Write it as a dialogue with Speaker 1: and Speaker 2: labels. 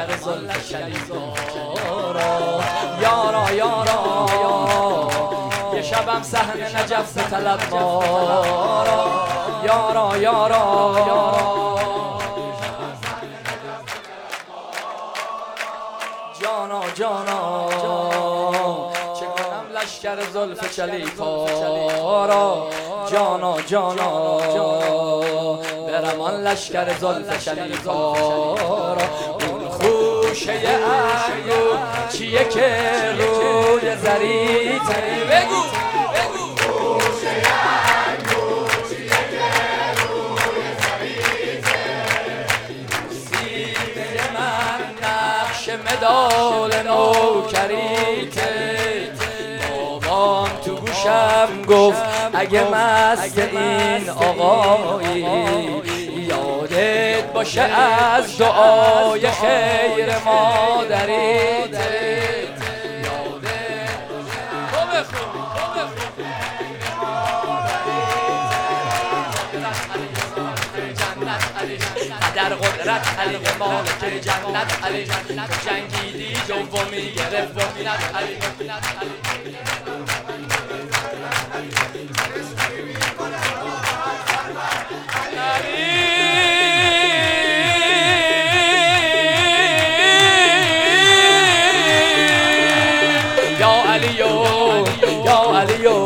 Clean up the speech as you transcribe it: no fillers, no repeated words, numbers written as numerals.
Speaker 1: زلف شلیدارا یارا یارا یه شبم صحن نجف طلب مارا یارا یارا جانا جانا چه کنم لشکر زلف چلیپارا جانا جانا برم آن لشکر زلف چلیپارا اون خوشه انگور چیه که روی زری تری بگو خوشه انگور چیه که روی زری تری سینه من نقش مدال نوکریته بابام تو گوشم گفت اگه مست این آقایی یادت باشه از دعای خیر مادریت در قدرت علی مالک جنت علی جنگیدی دومی گرفت ومینت علی یا علیو